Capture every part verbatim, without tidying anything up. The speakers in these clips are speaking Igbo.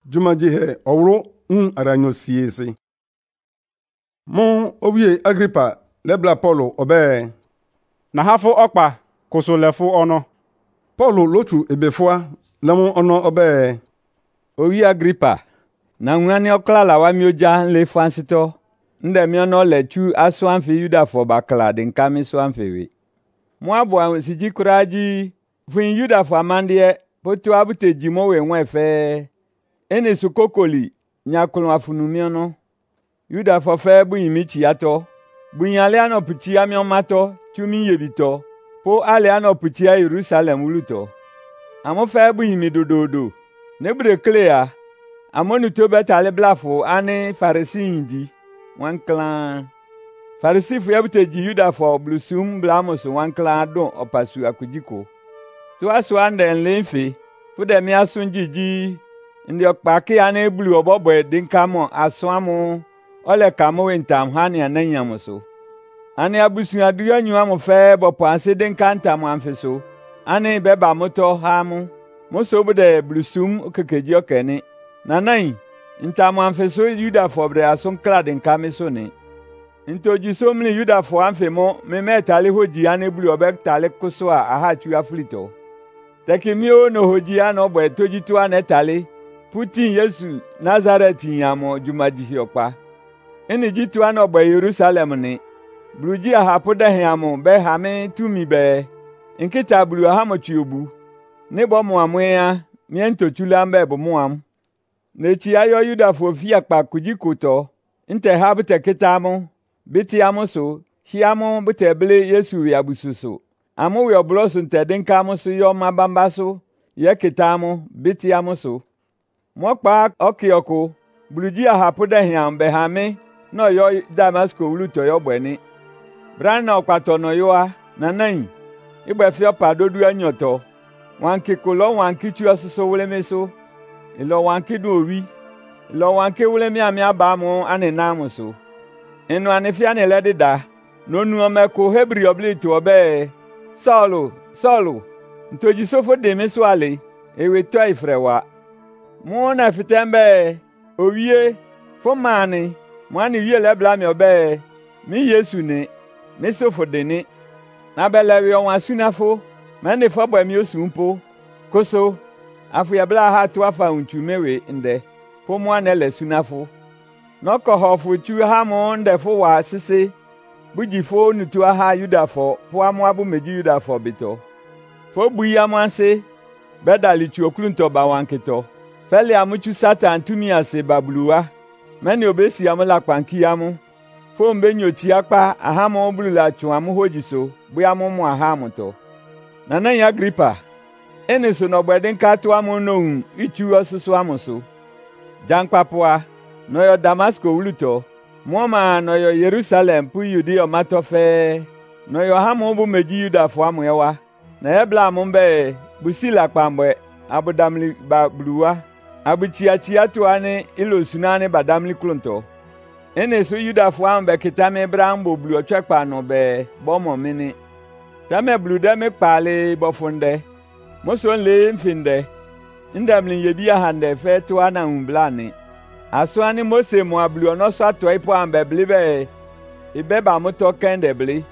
Jumaji he owro un aranyo siese. Mon owie Agripa lebla Paulo obe. Na hafo okpa koso lefu ono. Paulo lochu ebefua lamon ono obe. Owie Agripa na nwani okla la wa mi oja le fansito. Nde mi ono le chu aso anfe Yuda fo bakla de nka mi so anfe we. Mo abo siji kuraji fun Yuda fo amande potu abute jimo we nwa fe. Ene su kokoli nyakulu afunumi ono. Yuda fo fe bu imichi ato. Bu nyale ano puchi ami omato tumi yebito. Po ale ano puchi a Jerusalem uluto. Amo fe bu imi dododo. Nebre klea. Amo nuto betale blafo ane farisi inji. Wan clan. Farisi fu yabute ji Yuda fo blusum blamos wan clan don opasu akujiko. To aso ande enlefe. Fu de mi asunji ji. Ndi okpaki ane blu obobo edinkamo aso amu. Ole kamo wentam hani ananyamo so. Ane abusu aduya nyua mo fe bopo anse denkanta mo amfeso. Ane beba moto hamu. Moso bude blusum okekeji okeni. Nanai, intamo amfeso Yuda fo bre ason klade nkame so ne. Intoji so mli Yuda fo amfe mo me metale hoji ane blu obek tale koso a aha chu aflito. Teki mi o no hoji ano bo etoji tu ane tale. Putin Yesu Nazareth yamo jumaji okpa. Eni jitu ano bo Jerusalem ni. Bluji ahapoda hiamo be hame tumi be. Nkita blu ahamo chuobu. Ne bo mo amoya miento chulambe bo mo am. Nechi ayo Yuda fo fi akpa kujikoto. Nte habute kitamo. Biti amo so. Hiamo bute bele Yesu ya bususo. Amo we obloso nte denkamo so yo mabamba so. Ye kitamo biti amo so. Mwakpa okiyoko. Bluji ahapoda hiambe hame. No yo Damasco uluto yo bweni. Brana okpato no yoa. Nanai. Ibe fio padodu anyoto. Wanki kolo wanki chu asuso wule meso. Ilo wanki du owi. Ilo wanki wule mi ami abamu ane namu so. Inu anifi ane ledida. Nonu omeko hebri oblito obe. Solo, solo. Ntoji sofo de meso ale. Ewe to ifrewa. Mwona fitembe. Owie. Fomani. Mwani wiye lebla mi obe. Mi Yesu ne. Mi sofo de ne. Nabele yo wansunafo. Mene fabo mi osumpo. Koso. Afu ya bla ha tu afa unchumewe nde. Po mwana le sunafo. Noko hofu chu ha mo nde fo wa sisi. Buji fo nutu ha Yuda fo. Po amu abu meji Yuda fo bito. Fo buya mwanse. Beda li chu okulunto ba wankito. Feli amuchu satan tumi ase babluwa. Meni obesi amu la kwanki amu. Fo mbe nyochi akpa ahamo bulu la chu amu hojiso. Buya mu mu ahamu to. Nana ya Agripa. Ene so no bweden katu amu no ichu osusu amuso. Jankpapua no yo Damasco uluto. Mwoma no yo Jerusalem pu yudi o matofe. No yo hamu bu meji Yuda fo amu yewa. Na ebla mumbe busila kpambwe abudamli ba bluwa. Abuchia chia tu ane ilo sunane badamli klunto. Ene so Yuda fo ambe kitame brambo blu ochekpa no be bomo mini. Tame blu de me pale bofunde. Moso le mfinde. Ndamlin yedi ahande fe to ana umblani. Aso ani Mose mo ablu ono so ato ipo ambe blibe. Ibeba moto kende bli.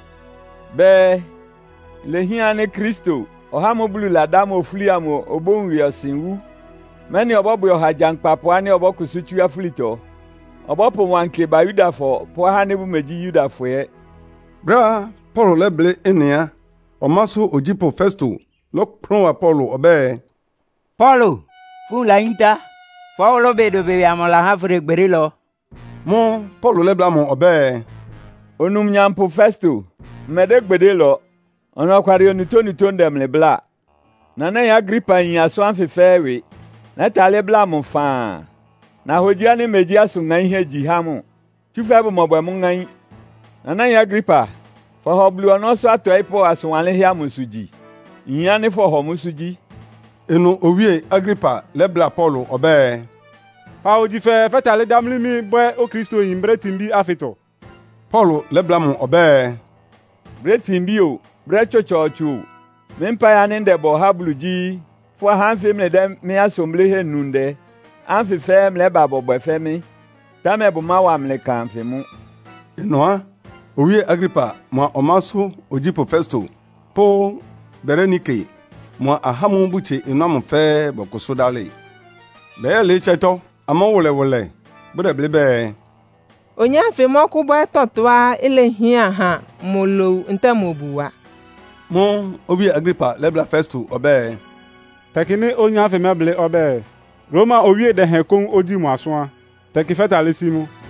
Be le hiane Kristo. Oha mo blu la damo fliamo obonwi osinwu. Meni obobu yo hajankpapo ani obokusuchu aflito. Obopo wanke ba Yuda fo po ha ne bu meji Yuda fo ye. Bra Paulo leble enia. Omaso ojipo Festo. Lok pron wa Paulo obe. Paulo, fun la inta. Fo lo be do be amola ha fure gbere lo. Mon Paulo lebla mon obe. Onum nyampo Festo. Mede gbede lo. Ono kwari onuto nuto ndem le bla. Nana ya Agripa yin aso anfefewe. Na tale bla mo fa. Na hojia ni meji aso ngan he ji hamu. Tufe bu mobwe mu ngan. Nana ya Agripa. Fo hoblu ono so ato ipo aso wanle hia musuji. Yin ani fo ho musuji. Enu owie Agripa lebla Paulo obe. Pa oji fe fetale damli mi bwe o Kristo yin bre timbi afito. Paulo lebla mon obe. Bre timbi o, bre chochochu. Mempa ya nende bo habluji. Fo hanfe mle dem me asomble he nunde. Amfi fe mle babo bwe fe mi. Tame bu ma wa mle kan fi mu. Enoa, owie Agripa, mwa omaso ojipo Festo, po Berenike, mwa ahamu buche inam fe bokuso dale. Be le cheto, ama wole wole, bude blibe. Onye afi moku bo totwa ile hia ha molo ntamobuwa. Mo owie Agripa lebla Festo obe. Tekini onye afi meble obe. Roma owie de henkon odi mu aso a. Teki feta lesimu.